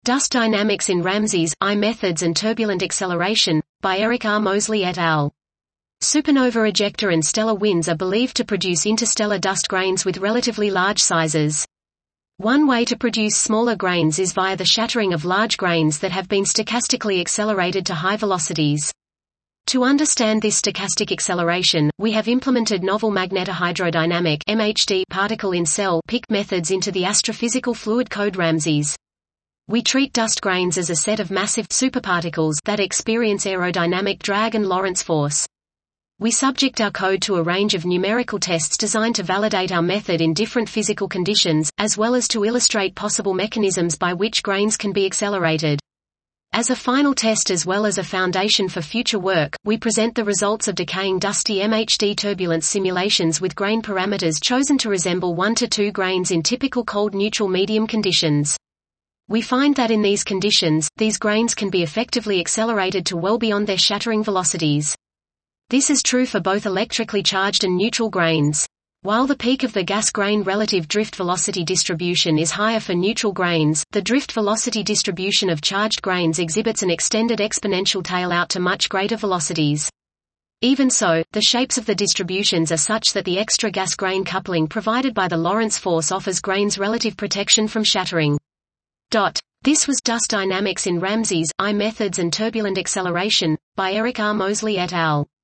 Dust Dynamics in Ramsey's, I Methods and Turbulent Acceleration, by Eric R. Moseley et al. Supernova ejecta and stellar winds are believed to produce interstellar dust grains with relatively large sizes. One way to produce smaller grains is via the shattering of large grains that have been stochastically accelerated to high velocities. To understand this stochastic acceleration, we have implemented novel magnetohydrodynamic (MHD) particle-in-cell (PIC) methods into the astrophysical fluid code Ramsey's. We treat dust grains as a set of massive superparticles that experience aerodynamic drag and Lorentz force. We subject our code to a range of numerical tests designed to validate our method in different physical conditions, as well as to illustrate possible mechanisms by which grains can be accelerated. As a final test as well as a foundation for future work, we present the results of decaying dusty MHD turbulence simulations with grain parameters chosen to resemble 1 to 2 grains in typical cold neutral medium conditions. We find that in these conditions, these grains can be effectively accelerated to well beyond their shattering velocities. This is true for both electrically charged and neutral grains. While the peak of the gas grain relative drift velocity distribution is higher for neutral grains, the drift velocity distribution of charged grains exhibits an extended exponential tail out to much greater velocities. Even so, the shapes of the distributions are such that the extra gas grain coupling provided by the Lorentz force offers grains relative protection from shattering. This was Dust Dynamics in Ramsey's, I Methods and Turbulent Acceleration, by Eric R. Moseley et al.